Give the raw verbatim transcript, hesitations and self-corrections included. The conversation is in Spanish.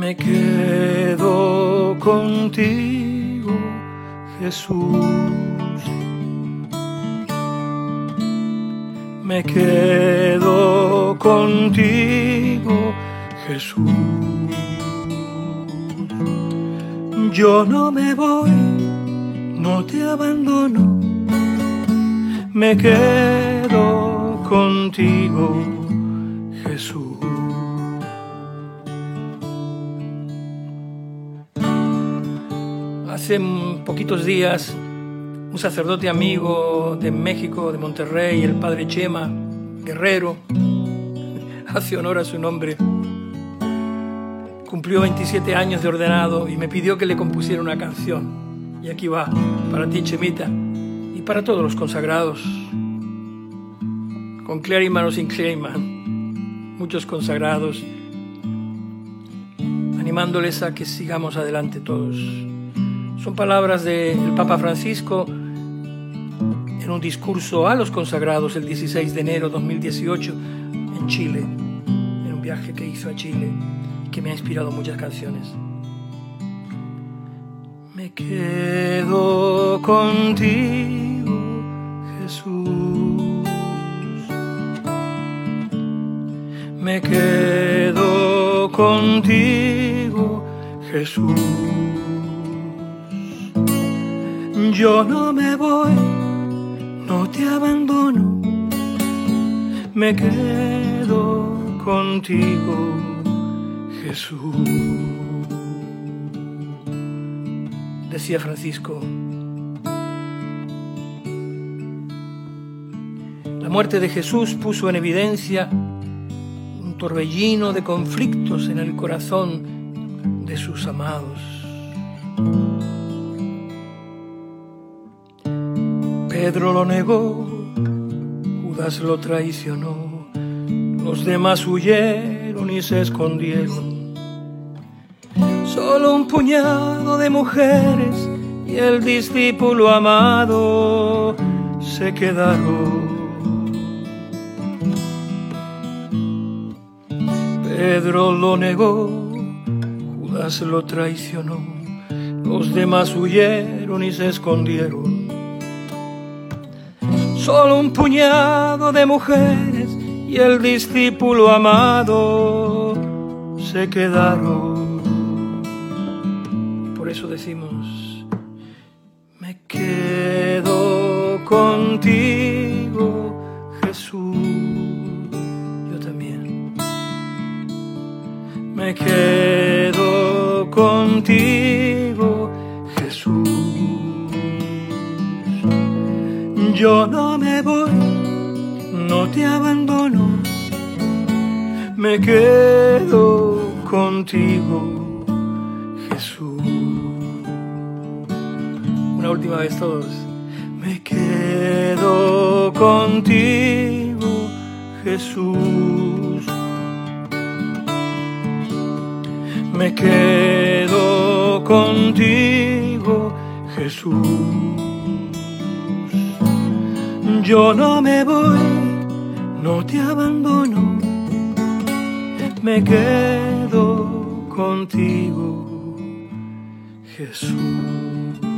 Me quedo contigo, Jesús. Me quedo contigo, Jesús. Yo no me voy, no te abandono. Me quedo contigo, Jesús. Hace poquitos días, un sacerdote amigo de México, de Monterrey, el padre Chema Guerrero, hace honor a su nombre, cumplió veintisiete años de ordenado y me pidió que le compusiera una canción. Y aquí va, para ti, Chemita, y para todos los consagrados, con Clériman o sin Clériman, muchos consagrados, animándoles a que sigamos adelante todos. Son palabras del Papa Francisco en un discurso a los consagrados el dieciséis de enero de dos mil dieciocho en Chile, en un viaje que hizo a Chile, que me ha inspirado muchas canciones. Me quedo contigo, Jesús. Me quedo contigo, Jesús. Yo no me voy, no te abandono. Me quedo contigo, Jesús. Decía Francisco, la muerte de Jesús puso en evidencia un torbellino de conflictos en el corazón de sus amados. Pedro lo negó, Judas lo traicionó, los demás huyeron y se escondieron. Solo un puñado de mujeres y el discípulo amado se quedaron. Pedro lo negó, Judas lo traicionó, los demás huyeron y se escondieron. Solo un puñado de mujeres y el discípulo amado se quedaron. Por eso decimos, me quedo contigo, Jesús. Yo también. Me quedo contigo, Jesús. Yo no me voy, no te abandono. Me quedo contigo, Jesús. Una última vez todos. Me quedo contigo, Jesús. Me quedo contigo, Jesús. Yo no me voy, no te abandono. Me quedo contigo, Jesús.